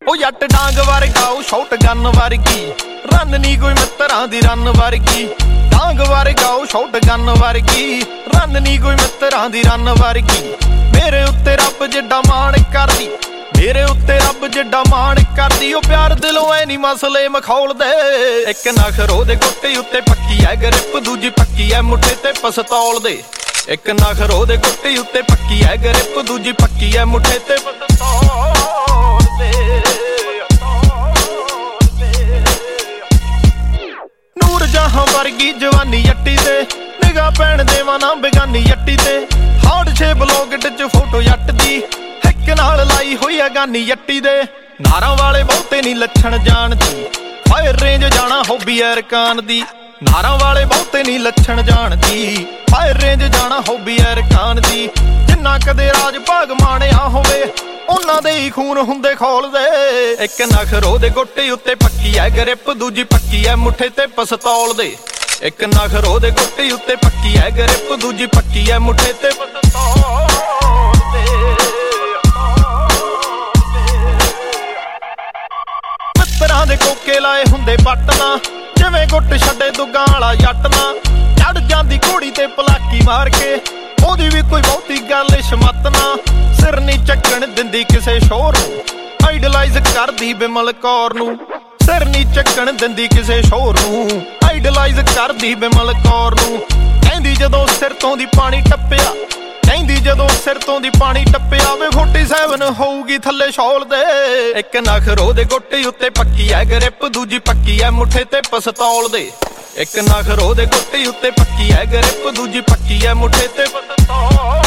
ਉਹ ਜੱਟ ਡਾਂਗ ਵਰਗਾ ਉਹ ਸ਼ਾਟ ਗਨ ਵਰਗੀ ਰੰਨ ਨੀ ਕੋਈ ਮਿੱਤਰਾਂ ਦੀ ਰੰਨ ਵਰਗੀ ਡਾਂਗ ਵਰਗਾ ਉਹ ਸ਼ਾਟ ਗਨ ਵਰਗੀ ਰੰਨ ਨੀ ਕੋਈ ਮਿੱਤਰਾਂ ਦੀ ਰੰਨ ਵਰਗੀ ਮੇਰੇ ਉੱਤੇ ਰੱਬ ਜਿੱਡਾ ਮਾਣ ਕਰਦੀ ਮੇਰੇ ਉੱਤੇ ਰੱਬ ਜਿੱਡਾ ਮਾਣ ਕਰਦੀ ਉਹ ਪਿਆਰ ਦਿਲੋਂ ਐ ਨੀ ਮਸਲੇ ਮਖੌਲਦੇ ਇੱਕ ਨਖਰ ਉਹਦੇ ਗੁੱਟੇ ਉੱਤੇ ਪੱਕੀ ਐ ਗ੍ਰਿਪ ਦੂਜੀ ਪੱਕੀ ਐ ਮੁੱਠੇ ਤੇ ਪਿਸਤੌਲ ਦੇ ਇੱਕ ਨਖਰ ਉਹਦੇ ਗੁੱਟੇ ਉੱਤੇ ਪੱਕੀ ਐ ਗ੍ਰਿਪ ਦੂਜੀ ਪੱਕੀ ਐ ਮੁੱਠੇ ਤੇ ਪਿਸਤੌਲ ਦੇ ਨੂਰ ਜਹਾਂ ਵਰਗੀ ਜਵਾਨੀ ਜੱਟੀ ਤੇ ਨਿਗਾਹ ਪੈਣ ਦੇਵਾਂ ਨਾ ਬੇਗਾਨੀ ਜੱਟੀ ਤੇ ਹਾਰਡ ਸ਼ੇਪ ਬਲੌਗਟ ਚ ਫੋਟੋ ਜੱਟ ਦੀ ਇੱਕ ਨਾਲ ਲਾਈ ਹੋਈ ਆ ਗਾਨੀ ਜੱਟੀ ਦੇ ਨਾਰਾਂ ਵਾਲੇ ਬਹੁਤੇ ਨੀ ਲੱਛਣ ਜਾਣਦੀ ਫਾਇਰ ਰੇਂਜ ਜਾਣਾ ਹੌਬੀ ਐਰਕਾਨ ਦੀ ਨਾਰਾਂ ਵਾਲੇ ਬਹੁਤੇ ਨੀ ਲੱਛਣ ਜਾਣਦੀ ਫਾਇਰ ਰੇਂਜ ਜਾਣਾ ਹੌਬੀ ਐਰਕਾਨ ਦੀ ਜਿੰਨਾ ਕਦੇ ਰਾਜ ਭਾਗ ਮਾਣਿਆ ਹੋਵੇ ਉਹਨਾਂ ਦੇ ਹੀ ਖੂਨ ਹੁੰਦੇ ਖੋਲਦੇ ਇੱਕ ਨਖਰ ਉਹਦੇ ਗੁੱਟੇ ਉੱਤੇ ਪੱਕੀ ਐ ਗ੍ਰਿਪ ਦੂਜੀ ਪੱਕੀ ਐ ਮੁੱਠੇ ਤੇ ਪਿਸਤੌਲ ਦੇ ਇੱਕ ਨਖਰ ਉਹਦੇ ਗੁੱਟੇ ਉੱਤੇ ਪੱਕੀ ਐ ਗ੍ਰਿਪ ਦੂਜੀ ਪੱਕੀ ਐ ਮੁੱਠੇ ਤੇ ਪਿਸਤੌਲ ਦੇ ਮਿੱਤਰਾਂ ਦੇ ਕੋਕੇ ਲਾਏ ਹੁੰਦੇ ਪੱਟ ਨਾ ਜਿਵੇਂ ਗੁੱਟ ਛੱਡੇ ਦੁੱਗਾਂ ਵਾਲਾ ਜੱਟ ਨਾ ਚੜ ਜਾਂਦੀ ਘੋੜੀ ਤੇ ਪਲਾਕੀ ਮਾਰ ਕੇ ਉਹਦੀ ਵੀ ਕੋਈ ਬਹੁਤੀ ਗੱਲ ਸ਼ਮਤ ਨਾ ਸਿਰ ਨੀ ਚੱਕਣ ਦਿੰਦੀ ਕਿਸੇ ਸ਼ੋਰ ਨੂੰ ਆਈਡਲਾਈਜ਼ ਕਰਦੀ ਬਿਮਲ ਕੌਰ ਨੂੰ ਸਿਰ ਨੀ ਚੱਕਣ ਦਿੰਦੀ ਕਿਸੇ ਸ਼ੋਰ ਨੂੰ ਆਈਡਲਾਈਜ਼ ਕਰਦੀ ਬਿਮਲ ਕੌਰ ਨੂੰ ਕਹਿੰਦੀ ਜਦੋਂ ਸਿਰ ਤੋਂ ਦੀ ਪਾਣੀ ਟੱਪਿਆ ਕਹਿੰਦੀ ਜਦੋਂ ਸਿਰ ਤੋਂ ਦੀ ਪਾਣੀ ਟੱਪਿਆ ਵੇ 47 ਹੋਊਗੀ ਥੱਲੇ ਸ਼ੌਲ ਦੇ ਇੱਕ ਨਖਰ ਉਹਦੇ ਗੁੱਟੇ ਉੱਤੇ ਪੱਕੀ ਐ ਗ੍ਰਿਪ ਦੂਜੀ ਪੱਕੀ ਐ ਮੁੱਠੇ ਤੇ ਪਿਸਤੌਲ ਦੇ ਇੱਕ ਨਖਰ ਉਹਦੇ ਗੁੱਟੇ ਉੱਤੇ ਪੱਕੀ ਐ ਗ੍ਰਿਪ ਦੂਜੀ ਪੱਕੀ ਐ ਮੁੱਠੇ ਤੇ ਪਿਸਤੌਲ